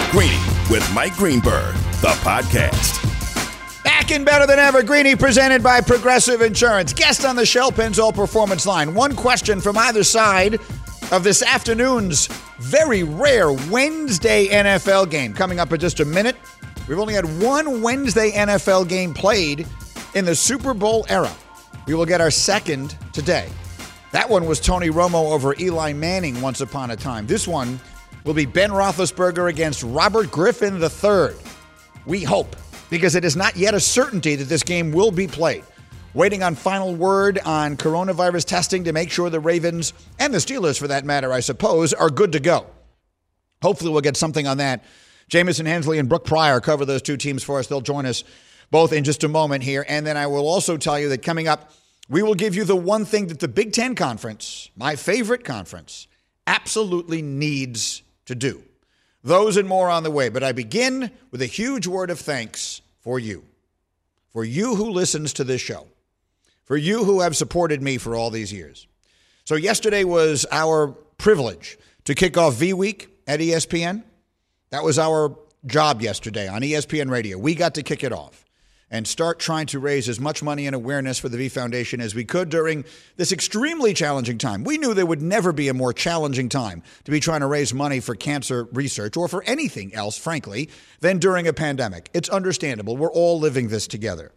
Greeny with Mike Greenberg, the podcast. Back and better than ever, Greeny presented by Progressive Insurance. Guest on the Shell Pennzoil Performance Line. One question from either side of this afternoon's very rare Wednesday NFL game. Coming up in just a minute. We've only had one Wednesday NFL game played in the Super Bowl era. We will get our second today. That one was Tony Romo over Eli Manning once upon a time. This one will be Ben Roethlisberger against Robert Griffin III. We hope, because it is not yet a certainty that this game will be played. Waiting on final word on coronavirus testing to make sure the Ravens, and the Steelers for that matter, I suppose, are good to go. Hopefully we'll get something on that. Jamison Hensley and Brooke Pryor cover those two teams for us. They'll join us both in just a moment here. And then I will also tell you that coming up, we will give you the one thing that the Big Ten Conference, my favorite conference, absolutely needs to do. Those and more on the way. But I begin with a huge word of thanks for you. For you who listens to this show. For you who have supported me for all these years. So yesterday was our privilege to kick off V-Week at ESPN. That was our job yesterday on ESPN Radio. We got to kick it off and start trying to raise as much money and awareness for the V Foundation as we could during this extremely challenging time. We knew there would never be a more challenging time to be trying to raise money for cancer research or for anything else, frankly, than during a pandemic. It's understandable. We're all living this together.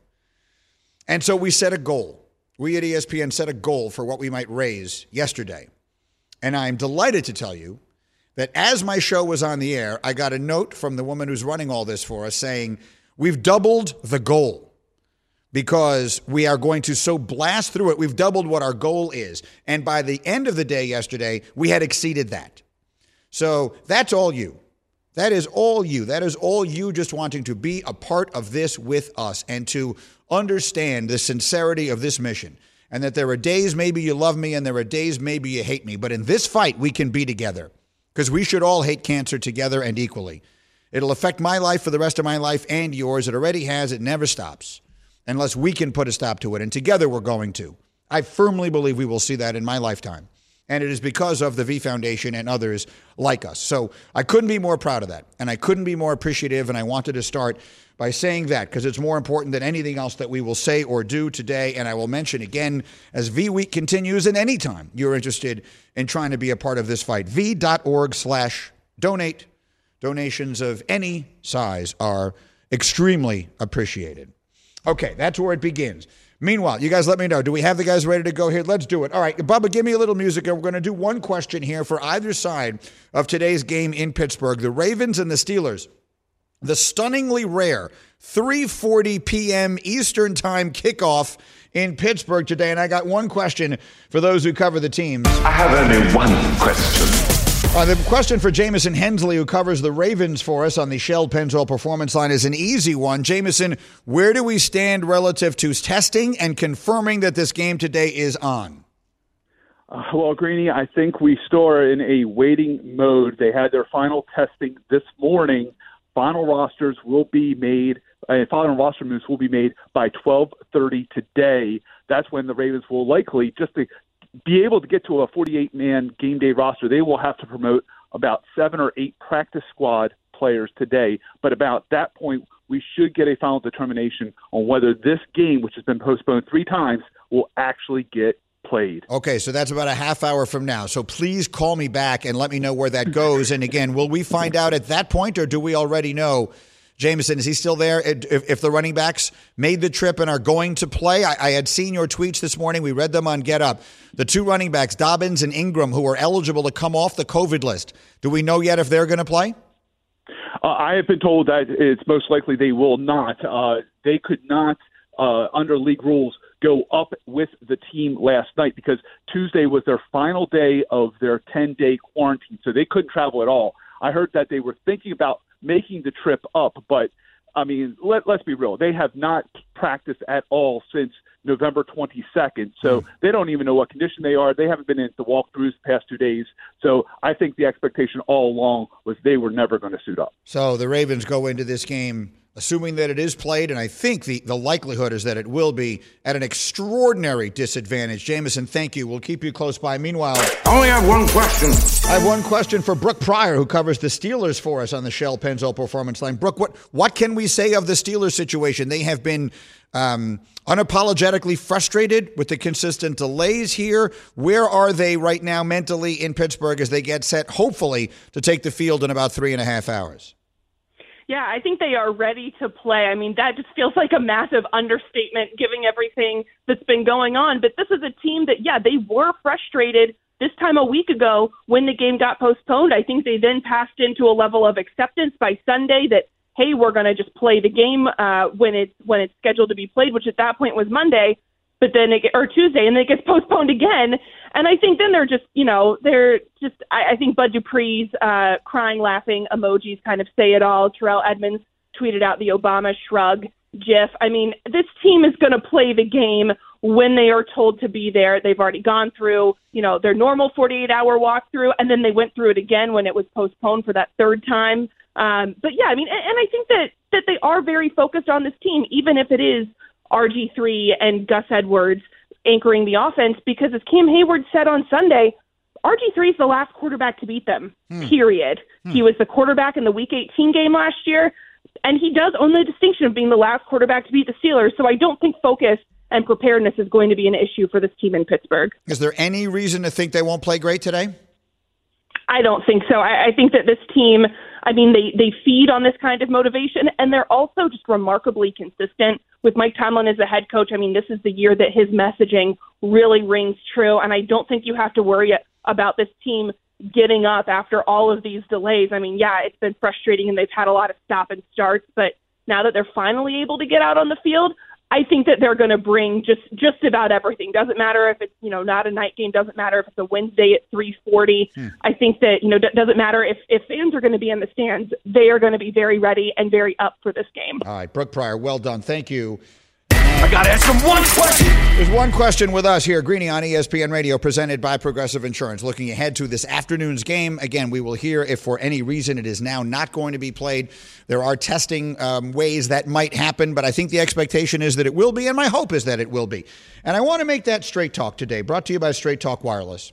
And so we set a goal. We at ESPN set a goal for what we might raise yesterday. And I'm delighted to tell you that as my show was on the air, I got a note from the woman who's running all this for us saying, we've doubled the goal because we are going to so blast through it. We've doubled what our goal is. And by the end of the day yesterday, we had exceeded that. So that's all you. That is all you. That is all you just wanting to be a part of this with us and to understand the sincerity of this mission. And that there are days maybe you love me and there are days maybe you hate me. But in this fight, we can be together because we should all hate cancer together and equally. It'll affect my life for the rest of my life and yours. It already has. It never stops unless we can put a stop to it. And together we're going to. I firmly believe we will see that in my lifetime. And it is because of the V Foundation and others like us. So I couldn't be more proud of that. And I couldn't be more appreciative. And I wanted to start by saying that because it's more important than anything else that we will say or do today. And I will mention again as V Week continues and anytime you're interested in trying to be a part of this fight, v.org/donate. Donations of any size are extremely appreciated. Okay, that's where it begins. Meanwhile, you guys let me know. Do we have the guys ready to go here? Let's do it. All right, Bubba, give me a little music. And we're going to do one question here for either side of today's game in Pittsburgh. The Ravens and the Steelers. The stunningly rare 3:40 p.m. Eastern Time kickoff in Pittsburgh today. And I got one question for those who cover the teams. I have only one question. The question for Jamison Hensley, who covers the Ravens for us on the Shell Pennzoil Performance Line, is an easy one. Jamison, where do we stand relative to testing and confirming that this game today is on? Well, Greeny, I think we still are in a waiting mode. They had their final testing this morning. Final rosters will be made. Final roster moves will be made by 12:30 today. That's when the Ravens will likely just be able to get to a 48-man game day roster. They will have to promote about 7 or 8 practice squad players today. But about that point, we should get a final determination on whether this game, which has been postponed 3 times, will actually get played. Okay, so that's about a half hour from now. So please call me back and let me know where that goes. And again, will we find out at that point, or do we already know? Jamison, is he still there? If the running backs made the trip and are going to play, I had seen your tweets this morning. We read them on Get Up. The 2 running backs, Dobbins and Ingram, who are eligible to come off the COVID list. Do we know yet if they're going to play? I have been told that it's most likely they will not. They could not, under league rules, go up with the team last night because Tuesday was their final day of their 10-day quarantine, so they couldn't travel at all. I heard that they were thinking about making the trip up, but I mean, let's be real. They have not practiced at all since November 22nd, so they don't even know what condition they are. They haven't been in the walkthroughs the past 2 days, so I think the expectation all along was they were never going to suit up. So the Ravens go into this game assuming that it is played, and I think the likelihood is that it will be, at an extraordinary disadvantage. Jameson, thank you. We'll keep you close by. Meanwhile, I only have one question. I have one question for Brooke Pryor, who covers the Steelers for us on the Shell Pennzoil Performance Line. Brooke, what can we say of the Steelers situation? They have been unapologetically frustrated with the consistent delays here. Where are they right now mentally in Pittsburgh as they get set, hopefully, to take the field in about 3.5 hours? Yeah, I think they are ready to play. I mean, that just feels like a massive understatement given everything that's been going on. But this is a team that, they were frustrated this time a week ago when the game got postponed. I think they then passed into a level of acceptance by Sunday that, hey, we're going to just play the game when it's scheduled to be played, which at that point was Monday, but then or Tuesday, and then it gets postponed again. And I think then I think Bud Dupree's crying, laughing emojis kind of say it all. Terrell Edmonds tweeted out the Obama shrug gif. I mean, this team is going to play the game when they are told to be there. They've already gone through, their normal 48-hour walkthrough, and then they went through it again when it was postponed for that third time. But yeah, I mean, and I think that they are very focused on this team, even if it is RG3 and Gus Edwards anchoring the offense, because as Cam Hayward said on Sunday, RG3 is the last quarterback to beat them, period. He was the quarterback in the Week 18 game last year, and he does own the distinction of being the last quarterback to beat the Steelers, so I don't think focus and preparedness is going to be an issue for this team in Pittsburgh. Is there any reason to think they won't play great today? I don't think so. I think that this team, I mean, they feed on this kind of motivation, and they're also just remarkably consistent. With Mike Tomlin as the head coach, I mean, this is the year that his messaging really rings true, and I don't think you have to worry about this team getting up after all of these delays. I mean, it's been frustrating, and they've had a lot of stop and starts, but now that they're finally able to get out on the field, I think that they're going to bring just about everything. Doesn't matter if it's, not a night game. Doesn't matter if it's a Wednesday at 3:40. I think that, doesn't matter if fans are going to be in the stands. They are going to be very ready and very up for this game. All right, Brooke Pryor, well done. Thank you. I got to ask him one question. There's one question with us here, Greeny on ESPN Radio, presented by Progressive Insurance. Looking ahead to this afternoon's game, again, we will hear if for any reason it is now not going to be played. There are testing ways that might happen, but I think the expectation is that it will be, and my hope is that it will be. And I want to make that Straight Talk today, brought to you by Straight Talk Wireless.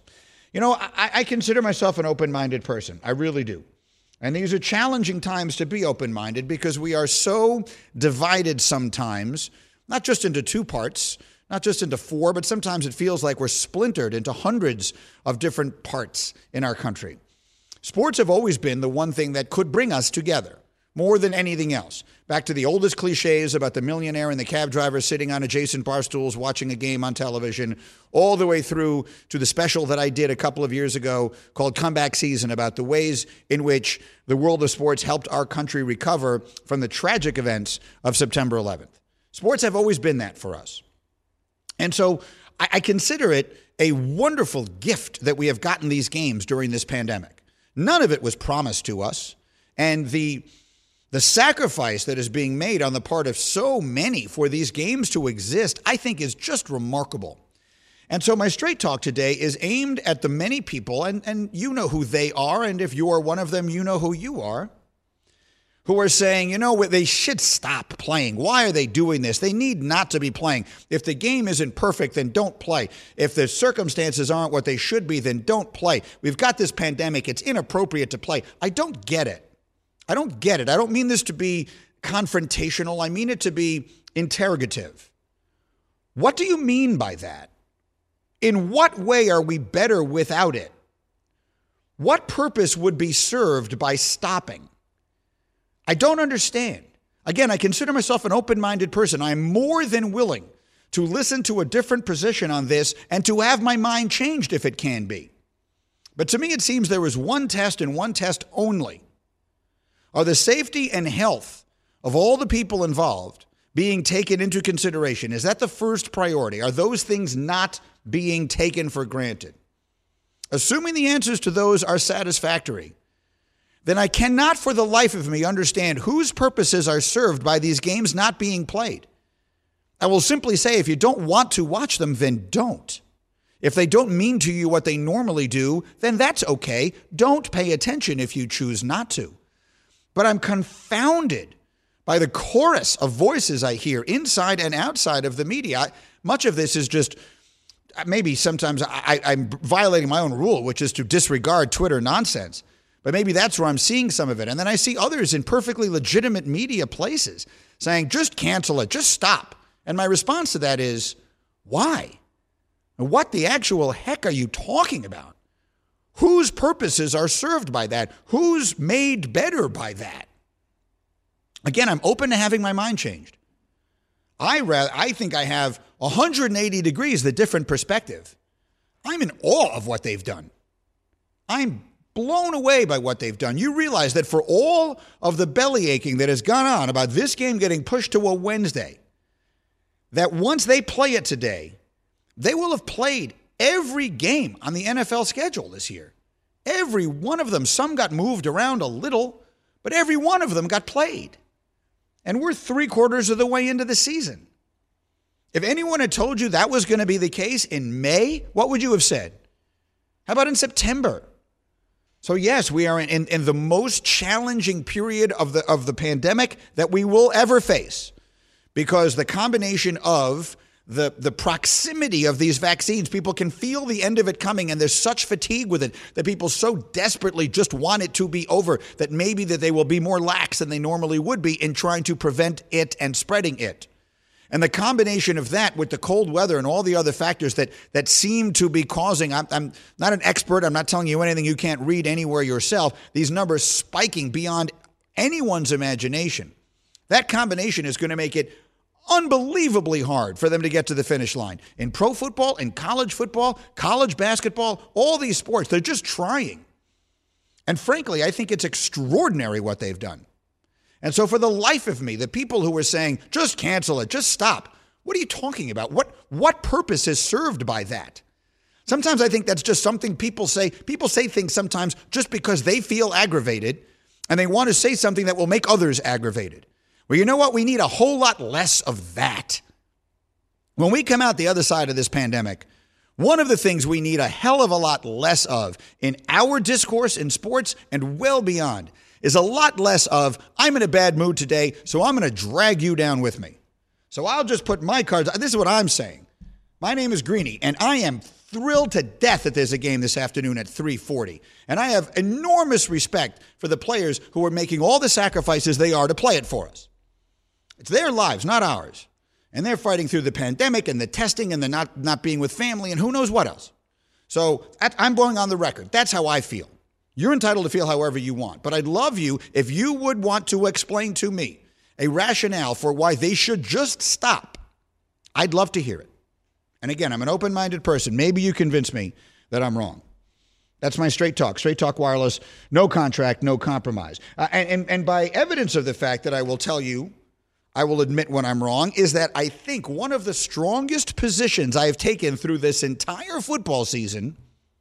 I consider myself an open-minded person. I really do. And these are challenging times to be open-minded because we are so divided sometimes, not just into two parts, not just into four, but sometimes it feels like we're splintered into hundreds of different parts in our country. Sports have always been the one thing that could bring us together more than anything else. Back to the oldest cliches about the millionaire and the cab driver sitting on adjacent bar stools watching a game on television, all the way through to the special that I did a couple of years ago called Comeback Season about the ways in which the world of sports helped our country recover from the tragic events of September 11th. Sports have always been that for us. And so I consider it a wonderful gift that we have gotten these games during this pandemic. None of it was promised to us. And the sacrifice that is being made on the part of so many for these games to exist, I think is just remarkable. And so my Straight Talk today is aimed at the many people, and you know who they are, and if you are one of them, you know who you are, who are saying, they should stop playing. Why are they doing this? They need not to be playing. If the game isn't perfect, then don't play. If the circumstances aren't what they should be, then don't play. We've got this pandemic. It's inappropriate to play. I don't get it. I don't mean this to be confrontational. I mean it to be interrogative. What do you mean by that? In what way are we better without it? What purpose would be served by stopping? I don't understand. Again, I consider myself an open-minded person. I'm more than willing to listen to a different position on this and to have my mind changed if it can be. But to me, it seems there is one test and one test only. Are the safety and health of all the people involved being taken into consideration? Is that the first priority? Are those things not being taken for granted? Assuming the answers to those are satisfactory, then I cannot for the life of me understand whose purposes are served by these games not being played. I will simply say, if you don't want to watch them, then don't. If they don't mean to you what they normally do, then that's okay. Don't pay attention if you choose not to. But I'm confounded by the chorus of voices I hear inside and outside of the media. Much of this is just, maybe sometimes I'm violating my own rule, which is to disregard Twitter nonsense. But maybe that's where I'm seeing some of it. And then I see others in perfectly legitimate media places saying, just cancel it, just stop. And my response to that is, why? What the actual heck are you talking about? Whose purposes are served by that? Who's made better by that? Again, I'm open to having my mind changed. I think I have 180 degrees the different perspective. I'm in awe of what they've done. I'm blown away by what they've done. You realize that for all of the belly aching that has gone on about this game getting pushed to a Wednesday, that once they play it today, they will have played every game on the NFL schedule this year. Every one of them. Some got moved around a little, but every one of them got played. And we're 3/4 of the way into the season. If anyone had told you that was going to be the case in May, what would you have said? How about in September? So yes, we are in the most challenging period of the pandemic that we will ever face, because the combination of the proximity of these vaccines, people can feel the end of it coming, and there's such fatigue with it that people so desperately just want it to be over that maybe that they will be more lax than they normally would be in trying to prevent it and spreading it. And the combination of that with the cold weather and all the other factors that seem to be causing, I'm not an expert, I'm not telling you anything you can't read anywhere yourself, these numbers spiking beyond anyone's imagination. That combination is going to make it unbelievably hard for them to get to the finish line. In pro football, in college football, college basketball, all these sports, they're just trying. And frankly, I think it's extraordinary what they've done. And so for the life of me, the people who are saying, just cancel it, just stop, what are you talking about? What purpose is served by that? Sometimes I think that's just something people say. People say things sometimes just because they feel aggravated and they want to say something that will make others aggravated. Well, you know what? We need a whole lot less of that. When we come out the other side of this pandemic, one of the things we need a hell of a lot less of in our discourse in sports and well beyond is a lot less of, I'm in a bad mood today, so I'm going to drag you down with me. So I'll just put my cards. This is what I'm saying. My name is Greeny, and I am thrilled to death that there's a game this afternoon at 3:40. And I have enormous respect for the players who are making all the sacrifices they are to play it for us. It's their lives, not ours. And they're fighting through the pandemic and the testing and the not being with family and who knows what else. So I'm going on the record. That's how I feel. You're entitled to feel however you want. But I'd love you if you would want to explain to me a rationale for why they should just stop. I'd love to hear it. And again, I'm an open-minded person. Maybe you convince me that I'm wrong. That's my Straight Talk Wireless, no contract, no compromise. And by evidence of the fact that I will tell you, I will admit when I'm wrong, is that I think one of the strongest positions I have taken through this entire football season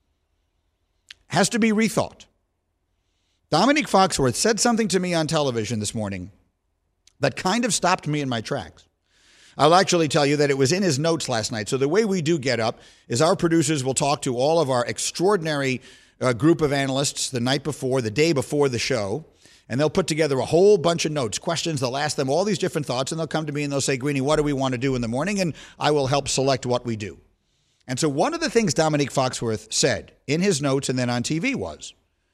has to be rethought. Dominique Foxworth said something to me on television this morning that kind of stopped me in my tracks. I'll actually tell you that it was in his notes last night. So the way we do get up is our producers will talk to all of our extraordinary group of analysts the night before, the day before the show, and they'll put together a whole bunch of notes, questions. They'll ask them all these different thoughts, and they'll come to me and they'll say, Greeny, what do we want to do in the morning? And I will help select what we do. And so one of the things Dominique Foxworth said in his notes and then on TV was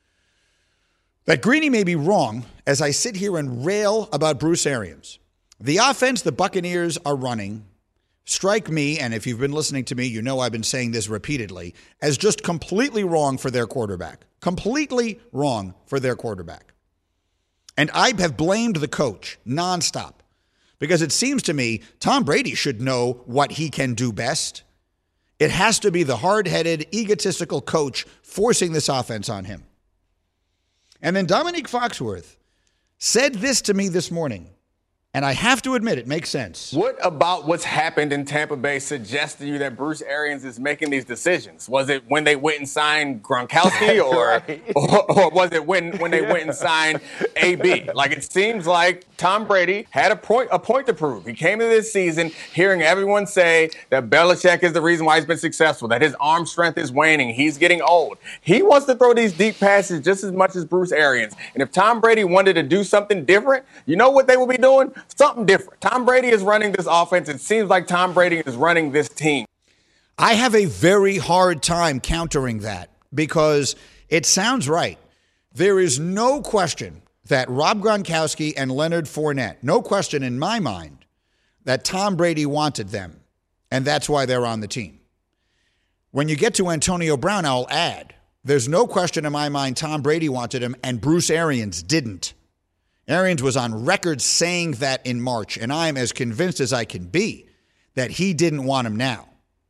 that Greeny may be wrong as I sit here and rail about Bruce Arians. The offense the Buccaneers are running strike me, and if you've been listening to me, you know I've been saying this repeatedly, as just completely wrong for their quarterback. Completely wrong for their quarterback. And I have blamed the coach nonstop because it seems to me Tom Brady should know what he can do best. It has to be the hard-headed, egotistical coach forcing this offense on him. And then Dominique Foxworth said this to me this morning And I have to admit, it makes sense. What about what's happened in Tampa Bay suggests to you that Bruce Arians is making these decisions? Was it when they went and signed Gronkowski, or was it when they went and signed AB? Like, it seems like Tom Brady had a point to prove. He came into this season hearing everyone say that Belichick is the reason why he's been successful, that his arm strength is waning, he's getting old. He wants to throw these deep passes just as much as Bruce Arians. And if Tom Brady wanted to do something different, you know what they would be doing? Something different. Tom Brady is running this offense. It seems like Tom Brady is running this team. I have a very hard time countering that because it sounds right. There is no question that Rob Gronkowski and Leonard Fournette, no question in my mind that Tom Brady wanted them, and that's why they're on the team. When you get to Antonio Brown, I'll add, there's no question in my mind Tom Brady wanted him and Bruce Arians didn't. Arians was on record saying that in March, and I'm as convinced as I can be that he didn't want him now.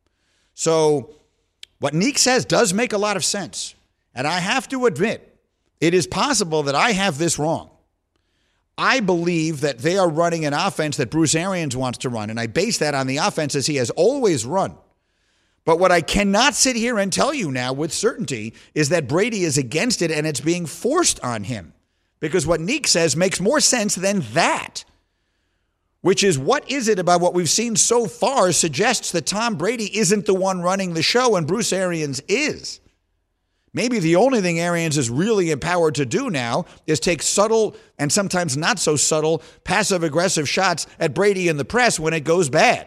So what Neek says does make a lot of sense. And I have to admit, it is possible that I have this wrong. I believe that they are running an offense that Bruce Arians wants to run, and I base that on the offenses he has always run. But what I cannot sit here and tell you now with certainty is that Brady is against it and it's being forced on him. Because what Neek says makes more sense than that, which is what is it about what we've seen so far suggests that Tom Brady isn't the one running the show and Bruce Arians is. Maybe the only thing Arians is really empowered to do now is take subtle and sometimes not so subtle passive-aggressive shots at Brady in the press when it goes bad.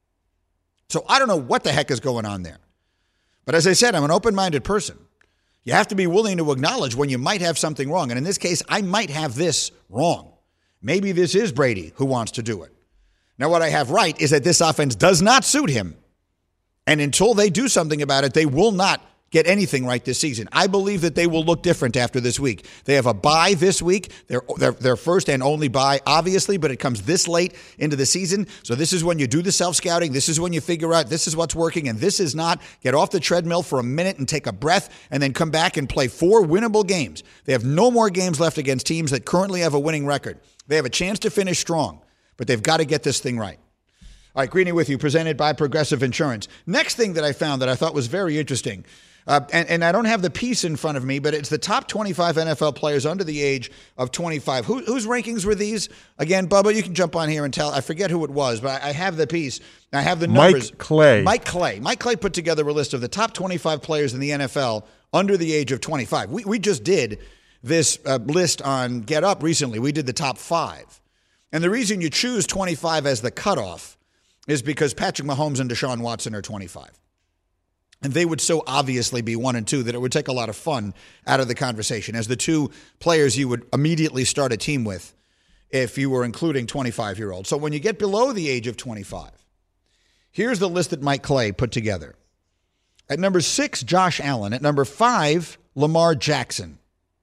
So I don't know what the heck is going on there. But as I said, I'm an open-minded person. You have to be willing to acknowledge when you might have something wrong. And in this case, I might have this wrong. Maybe this is Brady who wants to do it. Now, what I have right is that this offense does not suit him. And until they do something about it, they will not get anything right this season. I believe that they will look different after this week. They have a bye this week. Their first and only bye, obviously, but it comes this late into the season. So this is when you do the self-scouting. This is when you figure out this is what's working and this is not. Get off the treadmill for a minute and take a breath and then come back and play 4 winnable games. They have no more games left against teams that currently have a winning record. They have a chance to finish strong, but they've got to get this thing right. All right, Greeny with you, presented by Progressive Insurance. Next thing that I found that I thought was very interesting, and I don't have the piece in front of me, but it's the top 25 NFL players under the age of 25. Whose rankings were these? Again, Bubba, you can jump on here and tell. I forget who it was, but I have the piece. I have the numbers. Mike Clay. Mike Clay put together a list of the top 25 players in the NFL under the age of 25. We just did this list on Get Up recently. We did the top 5. And the reason you choose 25 as the cutoff is because Patrick Mahomes and Deshaun Watson are 25. And they would so obviously be 1 and 2 that it would take a lot of fun out of the conversation as the 2 players you would immediately start a team with if you were including 25-year-olds. So when you get below the age of 25, here's the list that Mike Clay put together. At number 6, Josh Allen. At number 5, Lamar Jackson.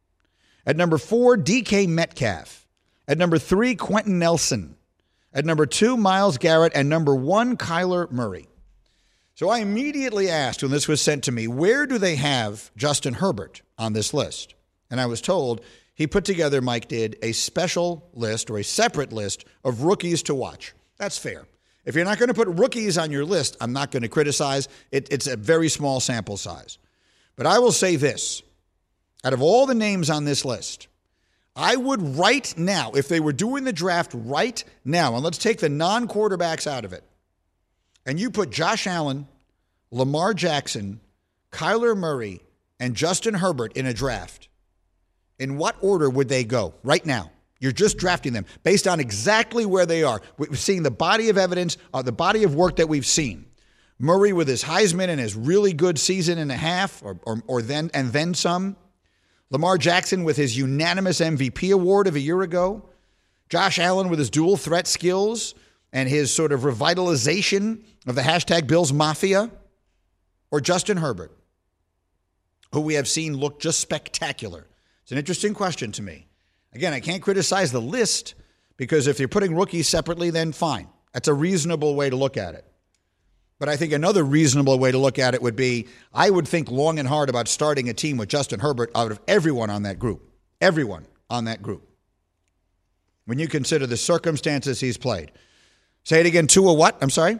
At number 4, DK Metcalf. At number 3, Quentin Nelson. At number 2, Myles Garrett. And number 1, Kyler Murray. So I immediately asked when this was sent to me, where do they have Justin Herbert on this list? And I was told he put together, Mike did, a special list or a separate list of rookies to watch. That's fair. If you're not going to put rookies on your list, I'm not going to criticize. It's a very small sample size. But I will say this. Out of all the names on this list, I would right now, if they were doing the draft right now, and let's take the non-quarterbacks out of it, and you put Josh Allen, Lamar Jackson, Kyler Murray, and Justin Herbert in a draft, in what order would they go right now? You're just drafting them based on exactly where they are. We've seen the body of evidence, the body of work that we've seen. Murray with his Heisman and his really good season and a half, or then some. Lamar Jackson with his unanimous MVP award of a year ago. Josh Allen with his dual threat skills and his sort of revitalization of the hashtag Bills Mafia, or Justin Herbert, who we have seen look just spectacular. It's an interesting question to me. Again, I can't criticize the list because if you're putting rookies separately, then fine. That's a reasonable way to look at it. But I think another reasonable way to look at it would be, I would think long and hard about starting a team with Justin Herbert out of everyone on that group. Everyone on that group. when you consider the circumstances he's played. Say it again. Tua what? I'm sorry?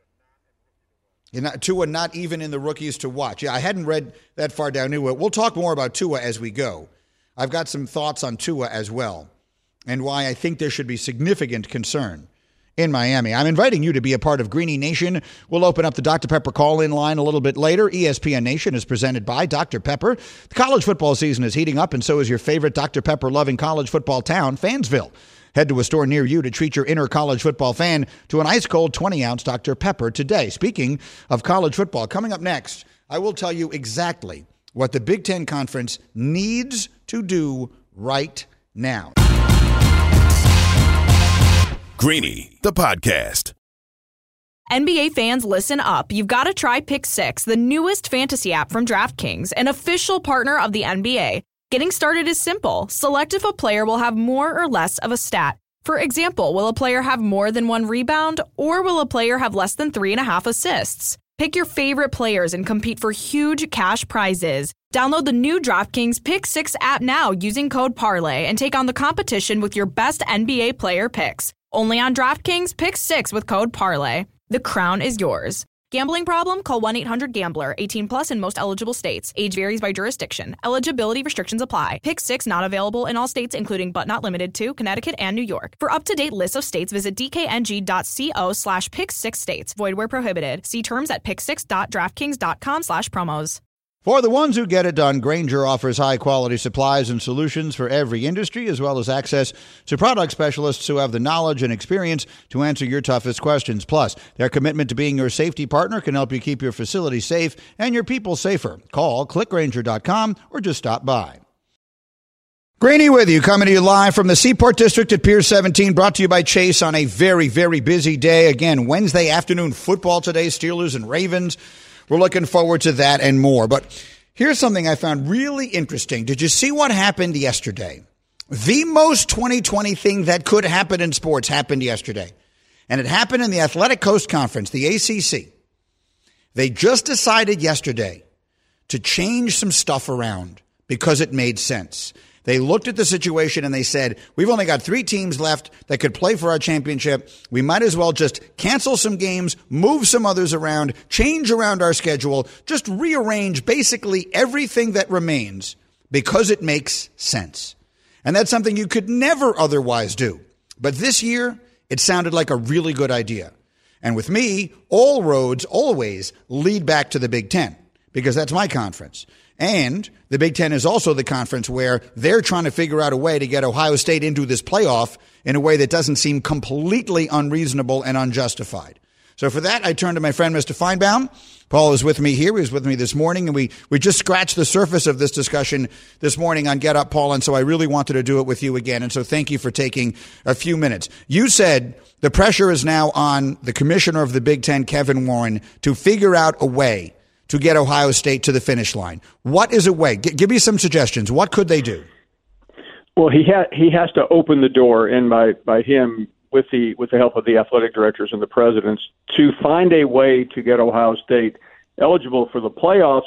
Tua not even in the rookies to watch. Yeah, I hadn't read that far down into it. We'll talk more about Tua as we go. I've got some thoughts on Tua as well and why I think there should be significant concern in Miami. I'm inviting you to be a part of Greeny Nation. We'll open up the Dr. Pepper call-in line a little bit later. ESPN Nation is presented by Dr. Pepper. The college football season is heating up, and so is your favorite Dr. Pepper-loving college football town, Fansville. Head to a store near you to treat your inner college football fan to an ice-cold 20-ounce Dr. Pepper today. Speaking of college football, coming up next, I will tell you exactly what the Big Ten Conference needs to do right now. Greeny, the podcast. NBA fans, listen up. You've got to try Pick 6, the newest fantasy app from DraftKings, an official partner of the NBA. Getting started is simple. Select if a player will have more or less of a stat. For example, will a player have more than 1 rebound, or will a player have less than 3.5 assists? Pick your favorite players and compete for huge cash prizes. Download the new DraftKings Pick 6 app now using code parlay and take on the competition with your best NBA player picks. Only on DraftKings Pick 6 with code parlay. The crown is yours. Gambling problem? Call 1-800-GAMBLER. 18 plus in most eligible states. Age varies by jurisdiction. Eligibility restrictions apply. Pick 6 not available in all states, including but not limited to Connecticut and New York. For up-to-date lists of states, visit dkng.co/pick6states. Void where prohibited. See terms at pick6.draftkings.com/promos. For the ones who get it done, Grainger offers high-quality supplies and solutions for every industry, as well as access to product specialists who have the knowledge and experience to answer your toughest questions. Plus, their commitment to being your safety partner can help you keep your facility safe and your people safer. Call clickgrainger.com or just stop by. Greeny with you, coming to you live from the Seaport District at Pier 17, brought to you by Chase on a very, very busy day. Again, Wednesday afternoon football today, Steelers and Ravens. We're looking forward to that and more. But here's something I found really interesting. Did you see what happened yesterday? The most 2020 thing that could happen in sports happened yesterday. And it happened in the Athletic Coast Conference, the ACC. They just decided yesterday to change some stuff around because it made sense. They looked at the situation and they said, we've only got 3 teams left that could play for our championship. We might as well just cancel some games, move some others around, change around our schedule, just rearrange basically everything that remains because it makes sense. And that's something you could never otherwise do. But this year, it sounded like a really good idea. And with me, all roads always lead back to the Big Ten because that's my conference. And the Big Ten is also the conference where they're trying to figure out a way to get Ohio State into this playoff in a way that doesn't seem completely unreasonable and unjustified. So for that, I turn to my friend, Mr. Feinbaum. Paul is with me here. He was with me this morning, and we just scratched the surface of this discussion this morning on Get Up, Paul, and so I really wanted to do it with you again, and so thank you for taking a few minutes. You said the pressure is now on the commissioner of the Big Ten, Kevin Warren, to figure out a way to get Ohio State to the finish line. What is a way? Give me some suggestions. What could they do? Well, he has to open the door, and by him, with the help of the athletic directors and the presidents, to find a way to get Ohio State eligible for the playoffs.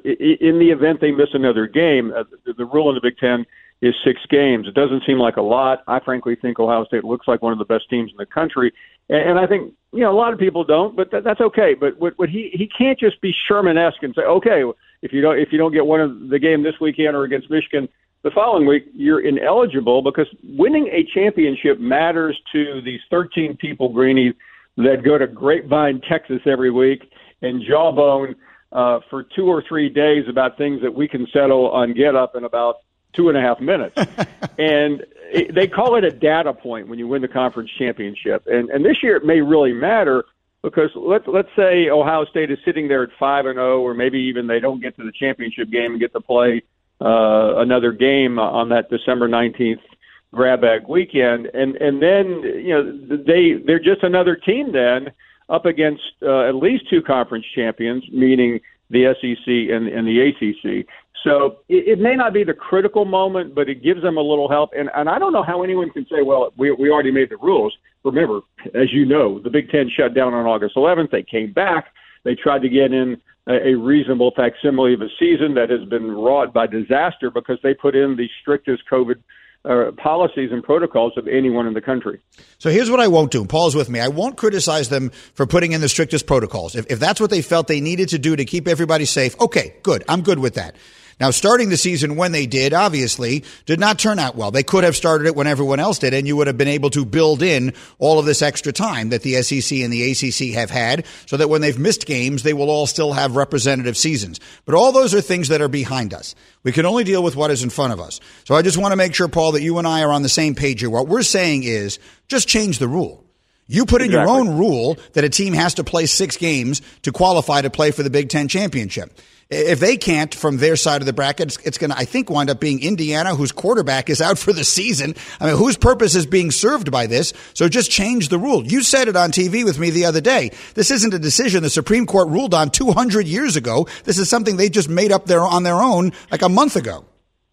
In the event they miss another game, the rule in the Big Ten is 6 games. It doesn't seem like a lot. I frankly think Ohio State looks like one of the best teams in the country, and I think a lot of people don't, but that's okay. But what he can't just be Sherman-esque and say, okay, if you don't get one of the game this weekend or against Michigan the following week, you're ineligible, because winning a championship matters to these 13 people, Greeny, that go to Grapevine, Texas every week and jawbone for 2 or 3 days about things that we can settle on Get Up in about 2.5 minutes. And they call it a data point when you win the conference championship. And this year it may really matter, because let's say Ohio State is sitting there at 5-0, or maybe even they don't get to the championship game and get to play another game on that December 19th grab bag weekend. And then, they're just another team then up against at least 2 conference champions, meaning the SEC and the ACC. So it may not be the critical moment, but it gives them a little help. And I don't know how anyone can say, well, we already made the rules. Remember, as you know, the Big Ten shut down on August 11th. They came back. They tried to get in a reasonable facsimile of a season that has been wrought by disaster, because they put in the strictest COVID policies and protocols of anyone in the country. So here's what I won't do. Paul's with me. I won't criticize them for putting in the strictest protocols. If that's what they felt they needed to do to keep everybody safe, okay, good. I'm good with that. Now, starting the season when they did, obviously, did not turn out well. They could have started it when everyone else did, and you would have been able to build in all of this extra time that the SEC and the ACC have had so that when they've missed games, they will all still have representative seasons. But all those are things that are behind us. We can only deal with what is in front of us. So I just want to make sure, Paul, that you and I are on the same page here. What we're saying is just change the rule. You put in your own rule that a team has to play 6 games to qualify to play for the Big Ten championship. If they can't from their side of the bracket, it's going to, I think, wind up being Indiana, whose quarterback is out for the season. I mean, whose purpose is being served by this? So just change the rule. You said it on TV with me the other day. This isn't a decision the Supreme Court ruled on 200 years ago. This is something they just made up on their own like a month ago.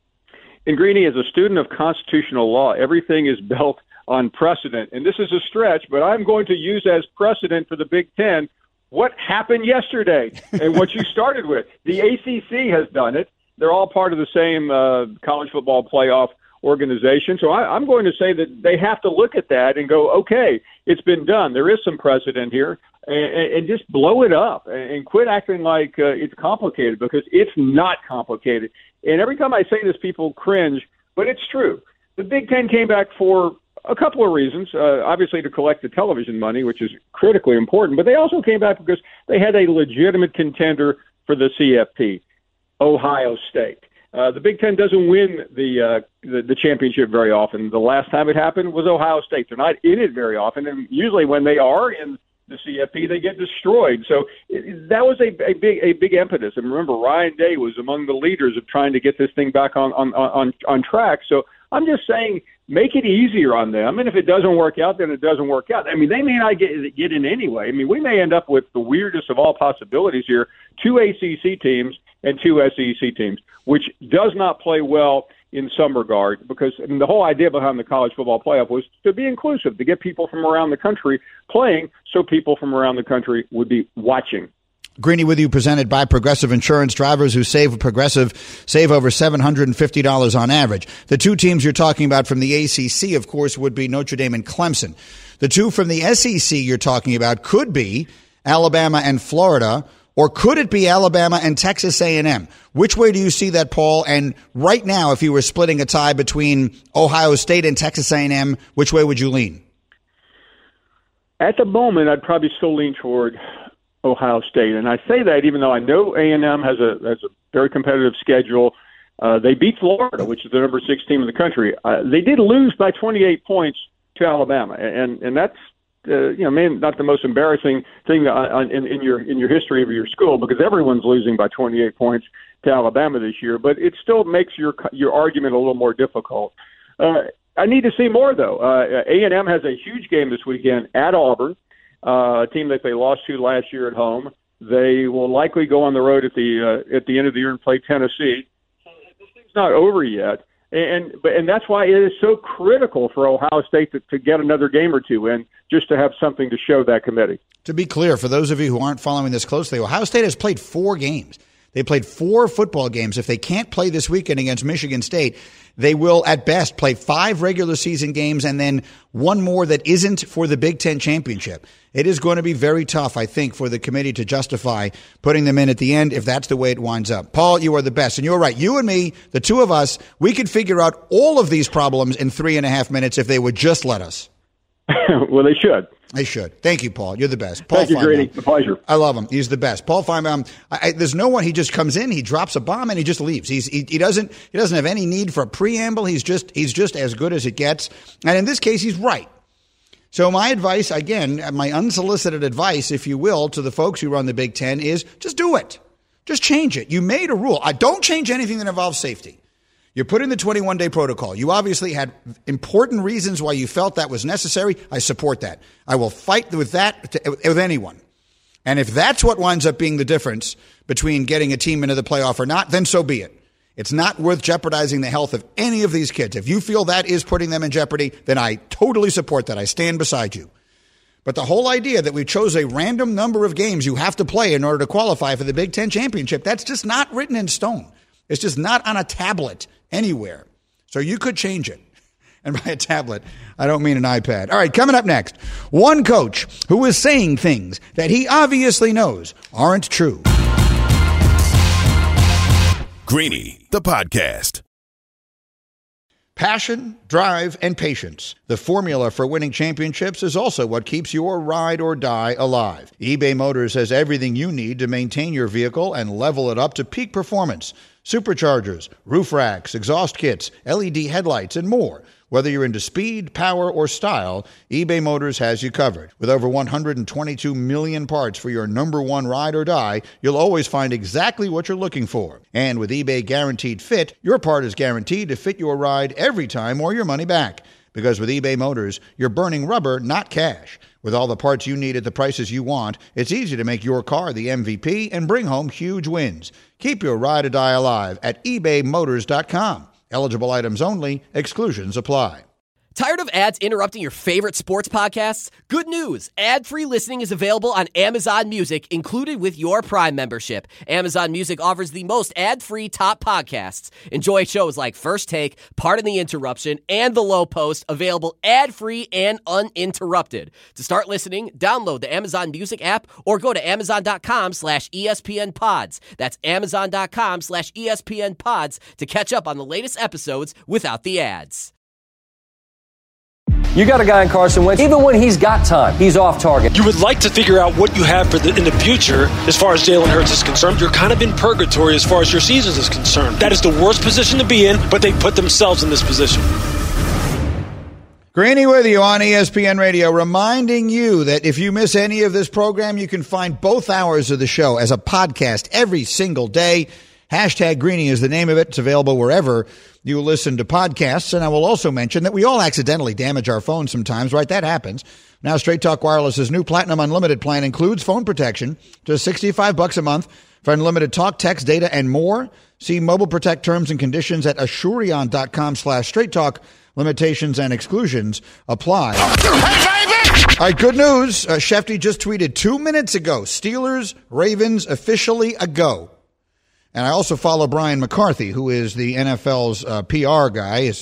And Greeny, as a student of constitutional law, everything is built on precedent. And this is a stretch, but I'm going to use as precedent for the Big Ten what happened yesterday and what you started with. The ACC has done it. They're all part of the same college football playoff organization. So I'm going to say that they have to look at that and go, okay, it's been done. There is some precedent here, and just blow it up and quit acting like it's complicated, because it's not complicated. And every time I say this, people cringe, but it's true. The Big Ten came back for a couple of reasons, obviously to collect the television money, which is critically important, but they also came back because they had a legitimate contender for the CFP, Ohio State. The Big Ten doesn't win the championship very often. The last time it happened was Ohio State. They're not in it very often, and usually when they are in the CFP, they get destroyed. So that was a big impetus. And remember, Ryan Day was among the leaders of trying to get this thing back on track. So I'm just saying, make it easier on them. And if it doesn't work out, then it doesn't work out. I mean, they may not get in anyway. I mean, we may end up with the weirdest of all possibilities here, 2 ACC teams and 2 SEC teams, which does not play well in some regard, because the whole idea behind the college football playoff was to be inclusive, to get people from around the country playing so people from around the country would be watching. Greeny with you, presented by Progressive Insurance. Drivers who save with Progressive save over $750 on average. The 2 teams you're talking about from the ACC, of course, would be Notre Dame and Clemson. The 2 from the SEC you're talking about could be Alabama and Florida, or could it be Alabama and Texas A&M? Which way do you see that, Paul? And right now, if you were splitting a tie between Ohio State and Texas A&M, which way would you lean? At the moment, I'd probably still lean toward Ohio State. And I say that even though I know A&M has a very competitive schedule. They beat Florida, which is the number 6 team in the country. They did lose by 28 points to Alabama, and that's maybe not the most embarrassing thing in your history of your school, because everyone's losing by 28 points to Alabama this year. But it still makes your argument a little more difficult. I need to see more, though. A&M has a huge game this weekend at Auburn, a team that they lost to last year at home. They will likely go on the road at the end of the year and play Tennessee. This thing's not over yet. And that's why it is so critical for Ohio State to get another game or 2 in, just to have something to show that committee. To be clear, for those of you who aren't following this closely, Ohio State has played 4 games. They played 4 football games. If they can't play this weekend against Michigan State, they will at best play 5 regular season games and then 1 more that isn't for the Big Ten championship. It is going to be very tough, I think, for the committee to justify putting them in at the end if that's the way it winds up. Paul, you are the best. And you're right. You and me, the 2 of us, we could figure out all of these problems in 3.5 minutes if they would just let us. Well, they should. They should. Thank you, Paul. You're the best. Paul Thank you, Greeny. It's a pleasure. I love him. He's the best. Paul Finebaum. There's no one. He just comes in, he drops a bomb, and he just leaves. He doesn't have any need for a preamble. He's just as good as it gets. And in this case, he's right. So my advice, again, my unsolicited advice, if you will, to the folks who run the Big Ten is just do it. Just change it. You made a rule. Don't change anything that involves safety. You put in the 21-day protocol. You obviously had important reasons why you felt that was necessary. I support that. I will fight with that with anyone. And if that's what winds up being the difference between getting a team into the playoff or not, then so be it. It's not worth jeopardizing the health of any of these kids. If you feel that is putting them in jeopardy, then I totally support that. I stand beside you. But the whole idea that we chose a random number of games you have to play in order to qualify for the Big Ten championship, that's just not written in stone. It's just not on a tablet anywhere. So you could change it. And by a tablet, I don't mean an iPad. All right, coming up next, one coach who is saying things that he obviously knows aren't true. Greeny, the podcast. Passion, drive, and patience. The formula for winning championships is also what keeps your ride or die alive. eBay Motors has everything you need to maintain your vehicle and level it up to peak performance. Superchargers, roof racks, exhaust kits, LED headlights, and more. Whether you're into speed, power, or style, eBay Motors has you covered. With over 122 million parts for your number one ride or die, you'll always find exactly what you're looking for. And with eBay Guaranteed Fit, your part is guaranteed to fit your ride every time or your money back. Because with eBay Motors, you're burning rubber, not cash. With all the parts you need at the prices you want, it's easy to make your car the MVP and bring home huge wins. Keep your ride or die alive at ebaymotors.com. Eligible items only. Exclusions apply. Tired of ads interrupting your favorite sports podcasts? Good news! Ad-free listening is available on Amazon Music, included with your Prime membership. Amazon Music offers the most ad-free top podcasts. Enjoy shows like First Take, Pardon the Interruption, and The Low Post, available ad-free and uninterrupted. To start listening, download the Amazon Music app or go to amazon.com/ESPN Pods. That's amazon.com/ESPN Pods to catch up on the latest episodes without the ads. You got a guy in Carson Wentz, even when he's got time, he's off target. You would like to figure out what you have in the future as far as Jalen Hurts is concerned. You're kind of in purgatory as far as your season is concerned. That is the worst position to be in, but they put themselves in this position. Greeny with you on ESPN Radio, reminding you that if you miss any of this program, you can find both hours of the show as a podcast every single day. Hashtag Greeny is the name of it. It's available wherever you listen to podcasts. And I will also mention that we all accidentally damage our phones sometimes, right? That happens. Now, Straight Talk Wireless's new Platinum Unlimited plan includes phone protection, just $65 a month for unlimited talk, text, data, and more. See Mobile Protect terms and conditions at Asurion.com/Straight Talk. Limitations and exclusions apply. All right, good news. Shefty just tweeted 2 minutes ago, Steelers, Ravens officially a go. And I also follow Brian McCarthy, who is the NFL's PR guy.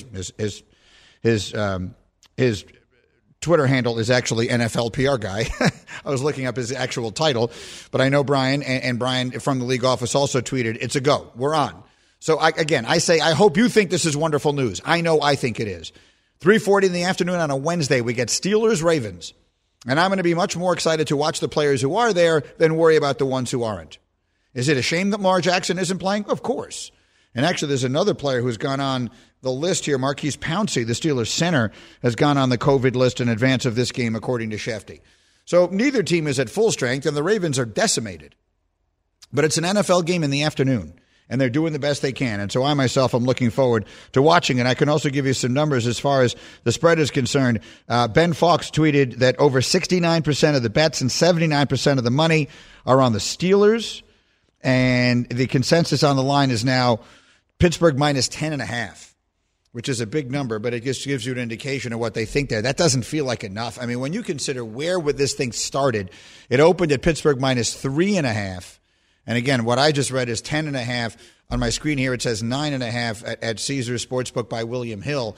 His Twitter handle is actually NFL PR guy. I was looking up his actual title, but I know Brian, and Brian from the league office also tweeted, it's a go. We're on. So, I say, I hope you think this is wonderful news. I know I think it is. 3:40 in the afternoon on a Wednesday, we get Steelers-Ravens. And I'm going to be much more excited to watch the players who are there than worry about the ones who aren't. Is it a shame that Lamar Jackson isn't playing? Of course. And actually, there's another player who's gone on the list here. Marquise Pouncey, the Steelers center, has gone on the COVID list in advance of this game, according to Shefty. So neither team is at full strength, and the Ravens are decimated. But it's an NFL game in the afternoon, and they're doing the best they can. And so I myself am looking forward to watching it. I can also give you some numbers as far as the spread is concerned. Ben Fox tweeted that over 69% of the bets and 79% of the money are on the Steelers. And the consensus on the line is now Pittsburgh minus 10.5, which is a big number, but it just gives you an indication of what they think there. That doesn't feel like enough. I mean, when you consider where this thing started, it opened at Pittsburgh minus 3.5. And again, what I just read is 10.5. On my screen here, it says 9.5 at Caesars Sportsbook by William Hill.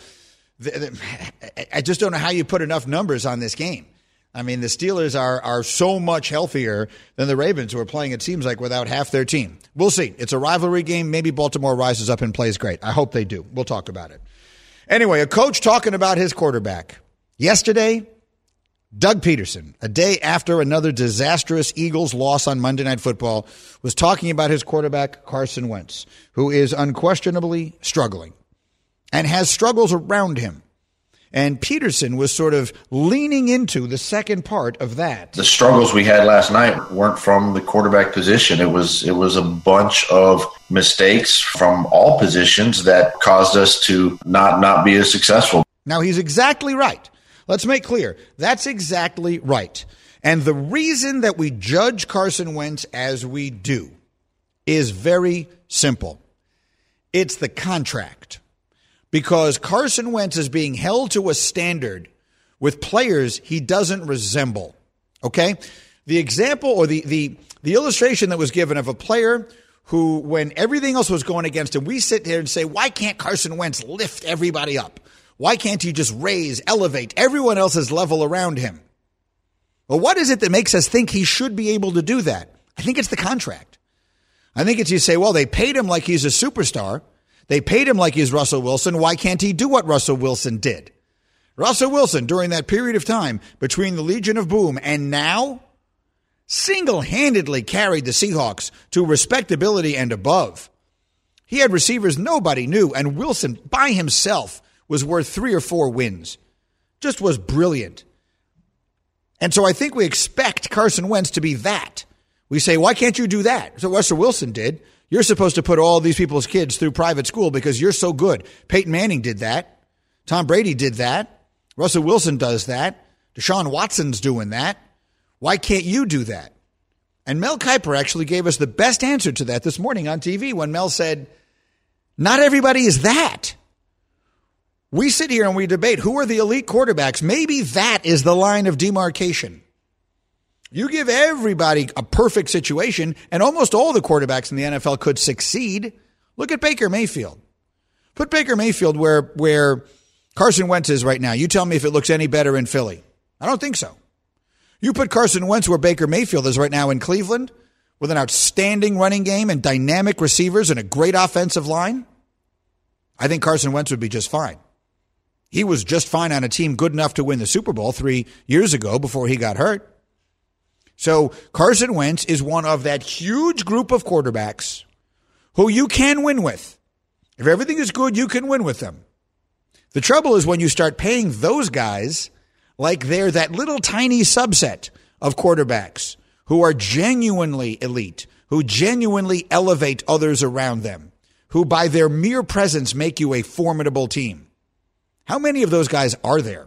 I just don't know how you put enough numbers on this game. I mean, the Steelers are so much healthier than the Ravens, who are playing, it seems like, without half their team. We'll see. It's a rivalry game. Maybe Baltimore rises up and plays great. I hope they do. We'll talk about it. Anyway, a coach talking about his quarterback. Yesterday, Doug Peterson, a day after another disastrous Eagles loss on Monday Night Football, was talking about his quarterback, Carson Wentz, who is unquestionably struggling and has struggles around him. And Peterson was sort of leaning into the second part of that. The struggles we had last night weren't from the quarterback position. It was a bunch of mistakes from all positions that caused us to not be as successful. Now, he's exactly right. Let's make clear. That's exactly right. And the reason that we judge Carson Wentz as we do is very simple. It's the contract. Because Carson Wentz is being held to a standard with players he doesn't resemble. Okay? The example or the illustration that was given of a player who, when everything else was going against him, we sit there and say, why can't Carson Wentz lift everybody up? Why can't he just elevate everyone else's level around him? Well, what is it that makes us think he should be able to do that? I think it's the contract. I think it's you say, well, they paid him like he's a superstar. They paid him like he's Russell Wilson. Why can't he do what Russell Wilson did? Russell Wilson, during that period of time between the Legion of Boom and now, single-handedly carried the Seahawks to respectability and above. He had receivers nobody knew, and Wilson by himself was worth 3 or 4 wins. Just was brilliant. And so I think we expect Carson Wentz to be that. We say, why can't you do that? So Russell Wilson did. You're supposed to put all these people's kids through private school because you're so good. Peyton Manning did that. Tom Brady did that. Russell Wilson does that. Deshaun Watson's doing that. Why can't you do that? And Mel Kiper actually gave us the best answer to that this morning on TV when Mel said, not everybody is that. We sit here and we debate who are the elite quarterbacks. Maybe that is the line of demarcation. You give everybody a perfect situation, and almost all the quarterbacks in the NFL could succeed. Look at Baker Mayfield. Put Baker Mayfield where Carson Wentz is right now. You tell me if it looks any better in Philly. I don't think so. You put Carson Wentz where Baker Mayfield is right now in Cleveland with an outstanding running game and dynamic receivers and a great offensive line. I think Carson Wentz would be just fine. He was just fine on a team good enough to win the Super Bowl 3 years ago before he got hurt. So Carson Wentz is one of that huge group of quarterbacks who you can win with. If everything is good, you can win with them. The trouble is when you start paying those guys like they're that little tiny subset of quarterbacks who are genuinely elite, who genuinely elevate others around them, who by their mere presence make you a formidable team. How many of those guys are there?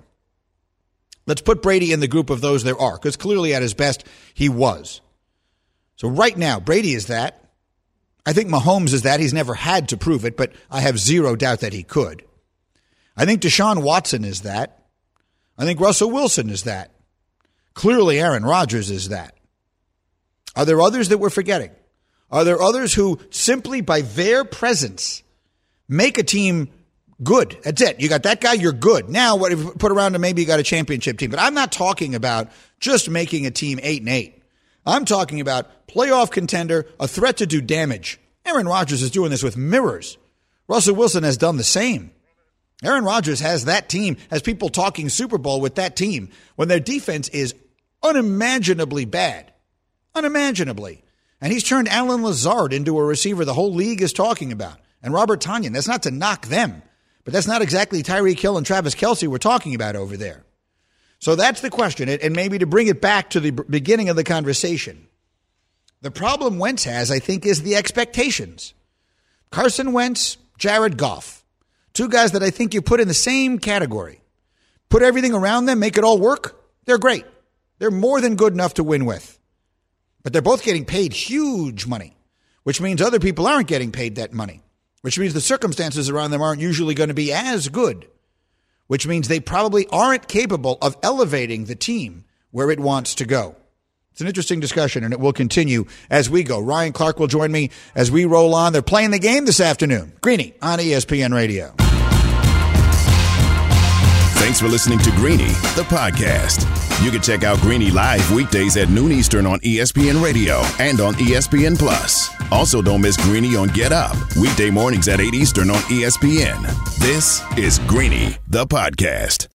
Let's put Brady in the group of those there are, because clearly at his best, he was. So right now, Brady is that. I think Mahomes is that. He's never had to prove it, but I have zero doubt that he could. I think Deshaun Watson is that. I think Russell Wilson is that. Clearly Aaron Rodgers is that. Are there others that we're forgetting? Are there others who simply by their presence make a team good? That's it. You got that guy, you're good. Now, what if you put around him, maybe you got a championship team. But I'm not talking about just making a team 8-8. I'm talking about playoff contender, a threat to do damage. Aaron Rodgers is doing this with mirrors. Russell Wilson has done the same. Aaron Rodgers has that team, has people talking Super Bowl with that team when their defense is unimaginably bad. Unimaginably. And he's turned Alan Lazard into a receiver the whole league is talking about. And Robert Tonyan. That's not to knock them, but that's not exactly Tyreek Hill and Travis Kelce we're talking about over there. So that's the question. And maybe to bring it back to the beginning of the conversation, the problem Wentz has, I think, is the expectations. Carson Wentz, Jared Goff. 2 guys that I think you put in the same category. Put everything around them, make it all work. They're great. They're more than good enough to win with. But they're both getting paid huge money, which means other people aren't getting paid that money, which means the circumstances around them aren't usually going to be as good, which means they probably aren't capable of elevating the team where it wants to go. It's an interesting discussion, and it will continue as we go. Ryan Clark will join me as we roll on. They're playing the game this afternoon. Greeny on ESPN Radio. Thanks for listening to Greeny, the podcast. You can check out Greeny live weekdays at noon Eastern on ESPN Radio and on ESPN Plus. Also, don't miss Greeny on Get Up, weekday mornings at 8 Eastern on ESPN. This is Greeny, the podcast.